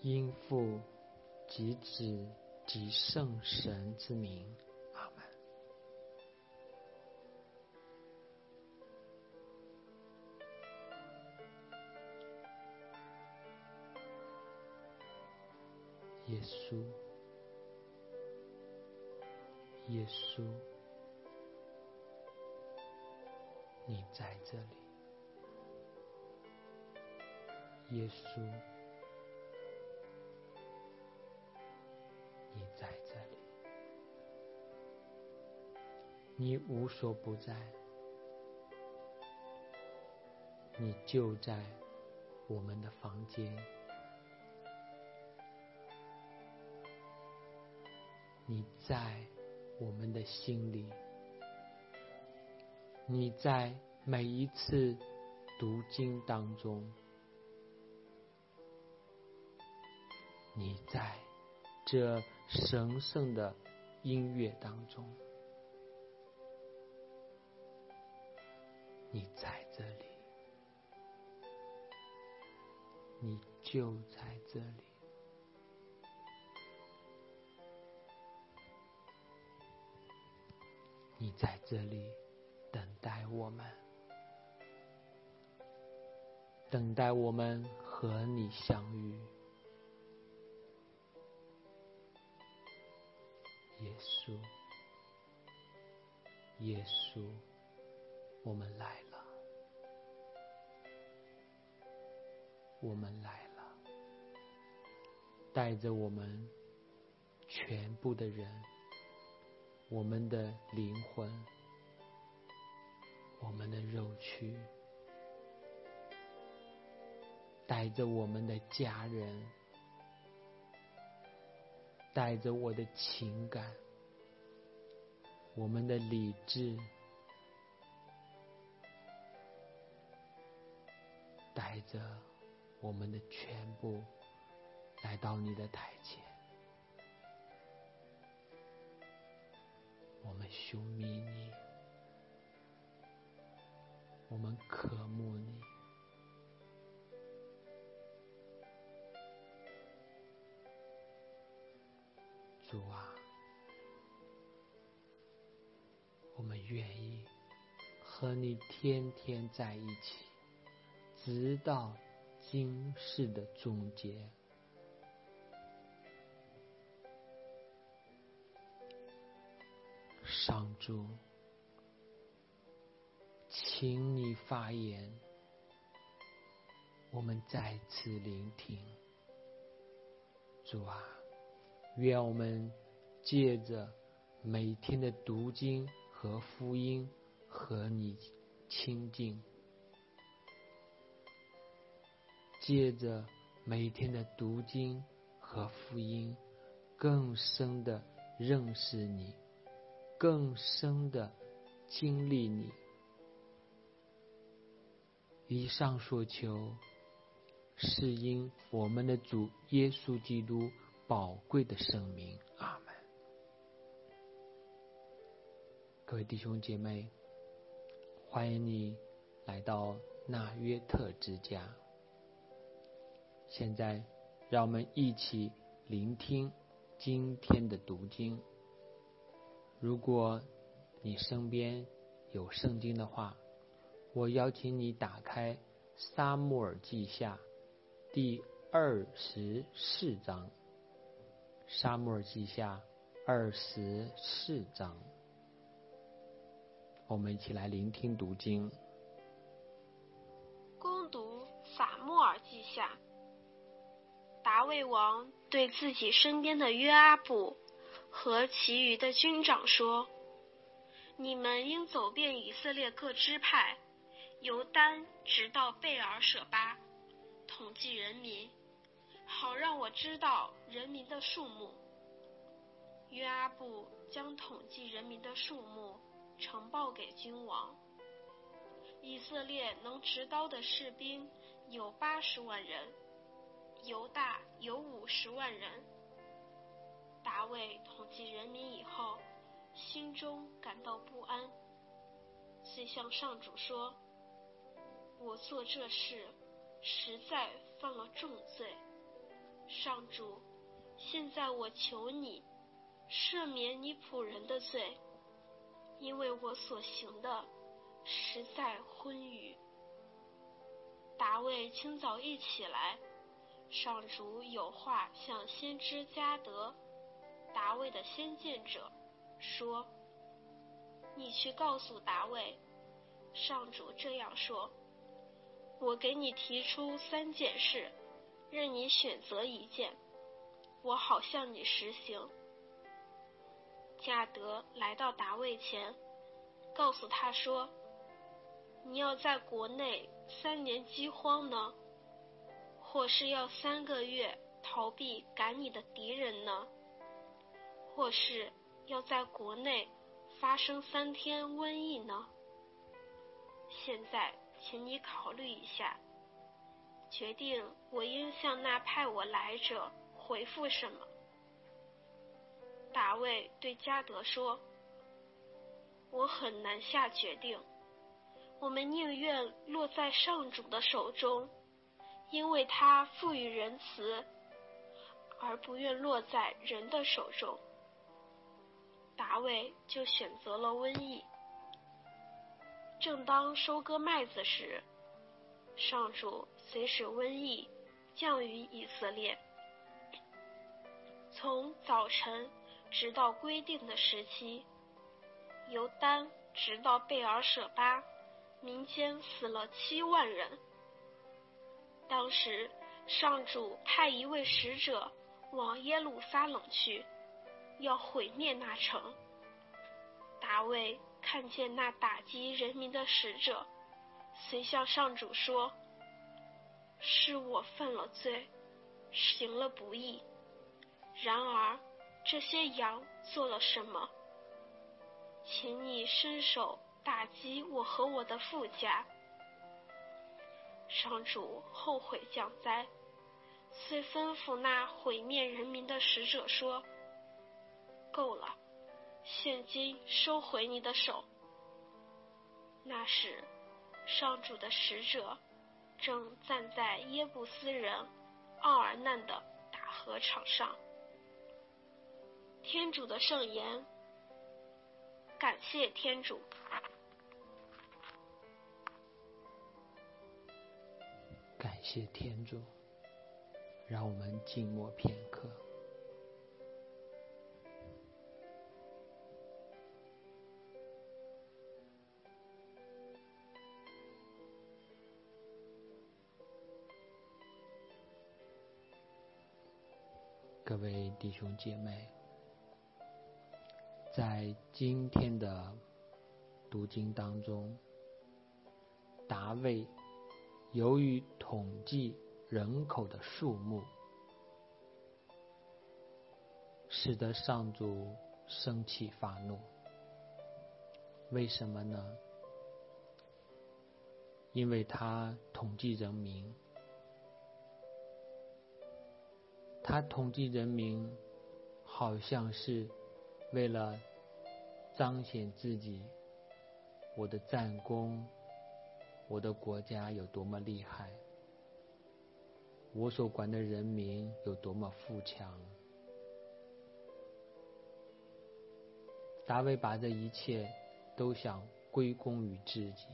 因父及子及圣神之名，阿们。耶稣，耶稣，你在这里。耶稣，你在这里。你无所不在，你就在我们的房间，你在我们的心里，你在每一次读经当中，你在这神圣的音乐当中，你在这里，你就在这里。你在这里等待我们，等待我们和你相遇。耶稣，耶稣，我们来了，我们来了，带着我们全部的人，我们的灵魂，我们的肉躯，带着我们的家人，带着我的情感，我们的理智，带着我们的全部来到你的台前。我们寻觅你，我们渴慕你。主啊，我们愿意和你天天在一起，直到今世的终结。上主，请你发言，我们再次聆听。主啊，愿我们借着每天的读经和福音和你亲近，借着每天的读经和福音更深的认识你，更深的经历你。以上所求，是因我们的主耶稣基督宝贵的圣名，阿们。各位弟兄姐妹，欢迎你来到纳约特之家。现在让我们一起聆听今天的读经。如果你身边有圣经的话，我邀请你打开撒母耳记下第24章。撒母耳记下24章，我们一起来聆听读经。 攻读撒母耳记下。大卫王对自己身边的约阿布和其余的军长说：你们应走遍以色列各支派，由丹直到贝尔舍巴，统计人民，好让我知道人民的数目。约阿布将统计人民的数目呈报给君王。以色列能持刀的士兵有80万人，犹大有50万人。大卫统计人民以后，心中感到不安，遂向上主说：我做这事实在犯了重罪， 上主，现在我求你赦免你仆人的罪，因为我所行的实在昏愚。大卫清早一起来，上主有话向先知迦得，大卫的先见者，说：你去告诉大卫，上主这样说：我给你提出3件事，任你选择一件，我好向你实行。迦得来到大卫前，告诉他说：你要在国内3年饥荒呢，或是要3个月逃避赶你的敌人呢，或是要在国内发生3天瘟疫呢？现在请你考虑一下，决定我应向那派我来者回复什么。大卫对迦得说：我很难下决定，我们宁愿落在上主的手中，因为他富于仁慈，而不愿落在人的手中。大卫就选择了瘟疫。正当收割麦子时，上主虽使瘟疫降于以色列，从早晨直到规定的时期，由丹直到贝尔舍巴，民间死了7万人。当时上主派一位使者往耶路撒冷去，要毁灭那城。大卫看见那打击人民的使者，遂向上主说：是我犯了罪，行了不义。然而这些羊做了什么？请你伸手打击我和我的父家。上主后悔降灾，遂吩咐那毁灭人民的使者说：够了，现今收回你的手。那时上主的使者正站在耶布斯人奥尔难的大禾场上。天主的圣言。感谢天主。 感谢天主，让我们静默片刻。各位弟兄姐妹，在今天的读经当中，大卫由于统计人口的数目，使得上主生气发怒。为什么呢？因为他统计人民，他统计人民好像是为了彰显自己，我的战功，我的国家有多么厉害，我所管的人民有多么富强。大卫把这一切都想归功于自己，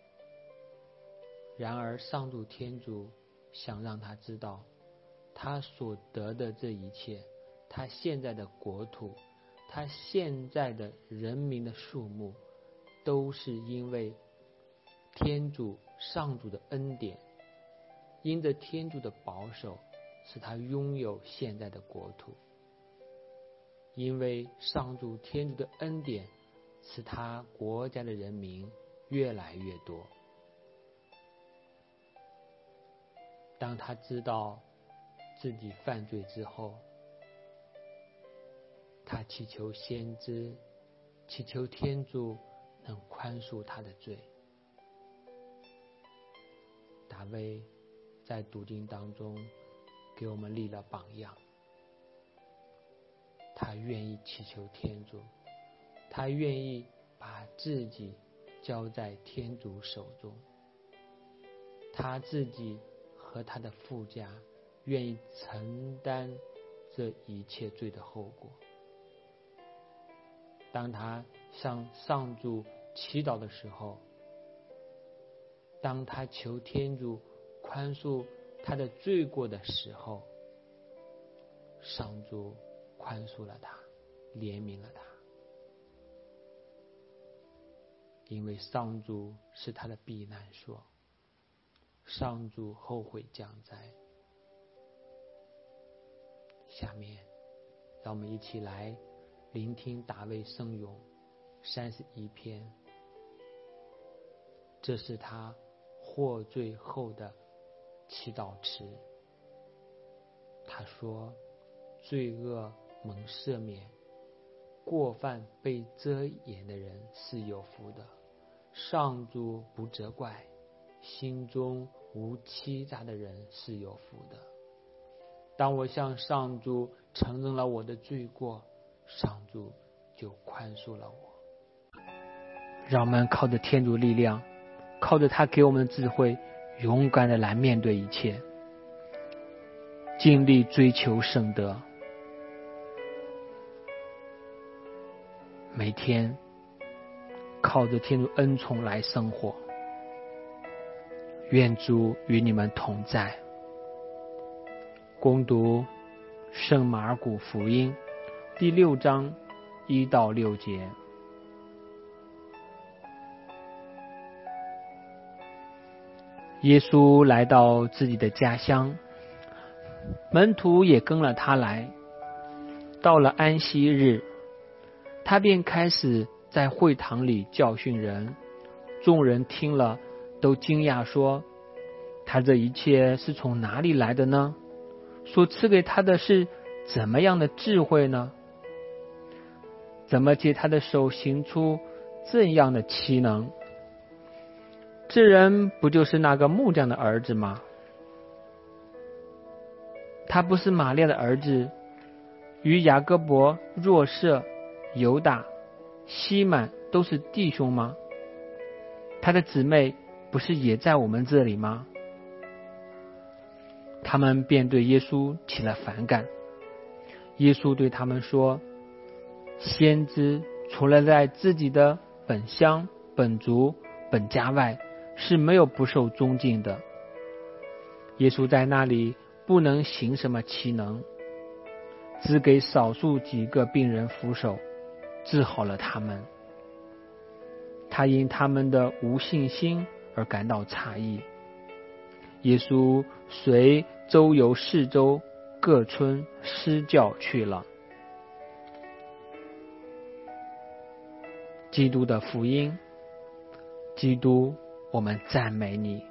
然而上主天主想让他知道，他所得的这一切，他现在的国土，他现在的人民的数目，都是因为天主上主的恩典，因着天主的保守，使他拥有现在的国土。因为上主天主的恩典，使他国家的人民越来越多。当他知道自己犯罪之后，他祈求先知，祈求天主能宽恕他的罪。大卫在读经当中给我们立了榜样，他愿意祈求天主，他愿意把自己交在天主手中，他自己和他的父家愿意承担这一切罪的后果。当他向上主祈祷的时候，当他求天主宽恕他的罪过的时候，上主宽恕了他，怜悯了他，因为上主是他的避难所，上主后悔降灾。下面让我们一起来聆听大卫圣咏31篇，这是他获罪后的祈祷词。他说，罪恶蒙赦免，过犯被遮掩的人是有福的，上主不责怪，心中无欺诈的人是有福的。当我向上主承认了我的罪过，上主就宽恕了我。让我们靠着天主力量，靠着他给我们的智慧，勇敢的来面对一切，尽力追求圣德，每天靠着天主恩宠来生活。愿主与你们同在。恭读圣马尔谷福音第6章1到6节。耶稣来到自己的家乡，门徒也跟了他来。到了安息日，他便开始在会堂里教训人。众人听了都惊讶说，他这一切是从哪里来的呢？所赐给他的是怎么样的智慧呢？怎么借他的手行出这样的奇能？这人不就是那个木匠的儿子吗？他不是玛利亚的儿子，与雅各伯、若瑟、犹大、西满都是弟兄吗？他的姊妹不是也在我们这里吗？他们便对耶稣起了反感。耶稣对他们说，先知除了在自己的本乡、本族、本家外，是没有不受尊敬的。耶稣在那里不能行什么奇能，只给少数几个病人扶手，治好了他们。他因他们的无信心而感到诧异。耶稣随周游四周，各村施教去了。基督的福音。基督，我们赞美你。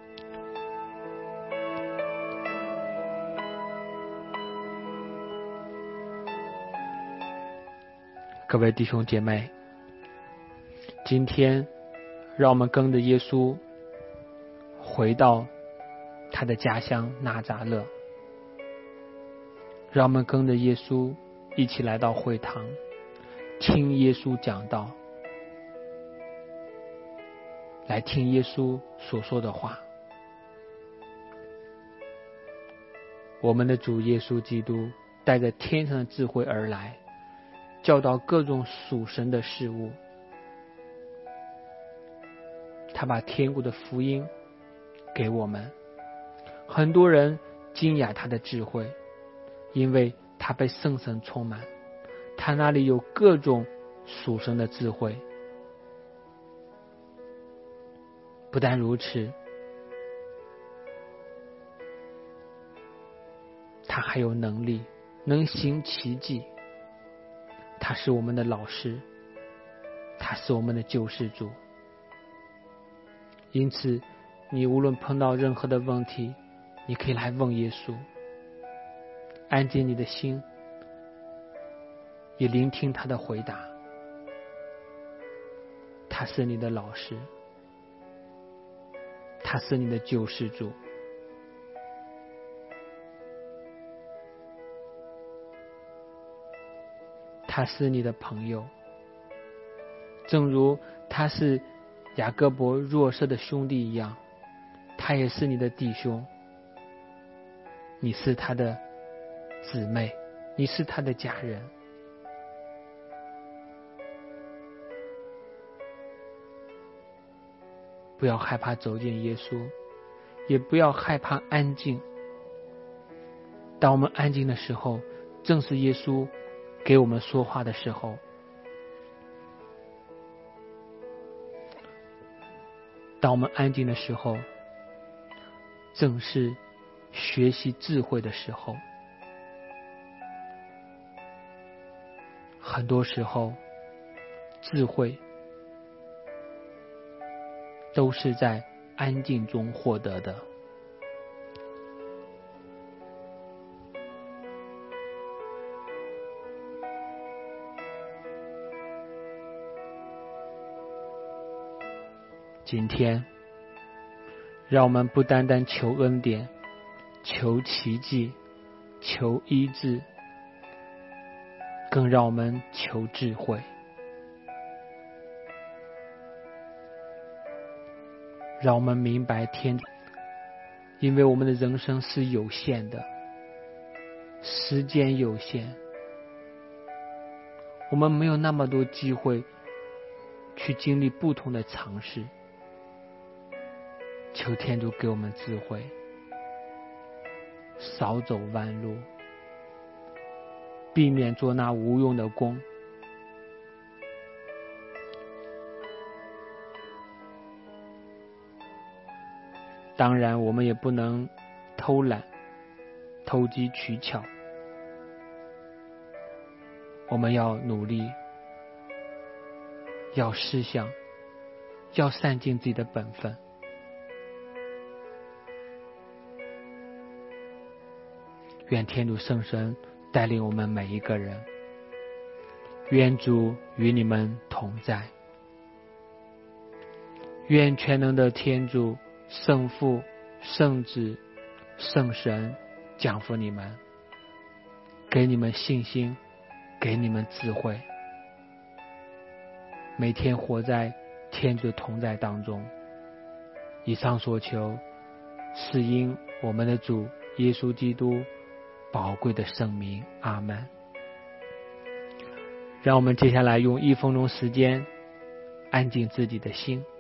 各位弟兄姐妹，今天让我们跟着耶稣回到他的家乡纳匝勒，让我们跟着耶稣一起来到会堂，听耶稣讲道，来听耶稣所说的话。我们的主耶稣基督带着天上的智慧而来，教导各种属神的事物。他把天国的福音给我们，很多人惊讶他的智慧，因为他被圣神充满，他那里有各种属神的智慧。不但如此，他还有能力，能行奇迹。他是我们的老师，他是我们的救世主。因此，你无论碰到任何的问题，你可以来问耶稣，安静你的心，也聆听他的回答。他是你的老师，他是你的救世主。他是你的朋友，正如他是雅各伯若瑟的兄弟一样，他也是你的弟兄。 你是他的姊妹，你是他的家人。不要害怕走进耶稣，也不要害怕安静。当我们安静的时候，正是耶稣给我们说话的时候。当我们安静的时候，正是学习智慧的时候。很多时候，智慧都是在安静中获得的。今天，让我们不单单求恩典、求奇迹、求医治，更让我们求智慧。让我们明白天，因为我们的人生是有限的，时间有限，我们没有那么多机会去经历不同的尝试。求天主给我们智慧，少走弯路，避免做那无用的功。当然，我们也不能偷懒、投机取巧，我们要努力，要思想，要善尽自己的本分。愿天主圣神带领我们每一个人，愿主与你们同在，愿全能的天主圣父、圣子、圣神降福你们，给你们信心，给你们智慧，每天活在天主同在当中。以上所求，是因我们的主耶稣基督宝贵的圣名。阿们。让我们接下来用1分钟时间安静自己的心。